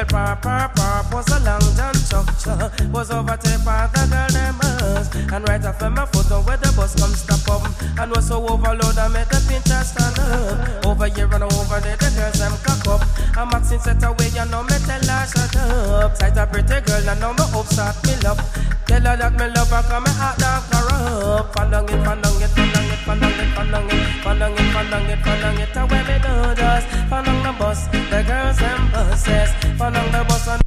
Well, pop was a long John Chuck was overtaken by the girl them bus. And right after my foot on where the bus come stop up. And was so overload I made the pincher stand up. Over here and over there the girls them cock up. And Maxine set away, you know me tell her shut up. Sight a pretty girl and now me hope start me love. Tell her that me love her cause me heart dark corrupt. Pandang it, pandang it, pandang it, pandang it, pandang it, pandang it, pandang it, pandang it. Away me do just pandang the bus, the girls them buses. Pandang the bus and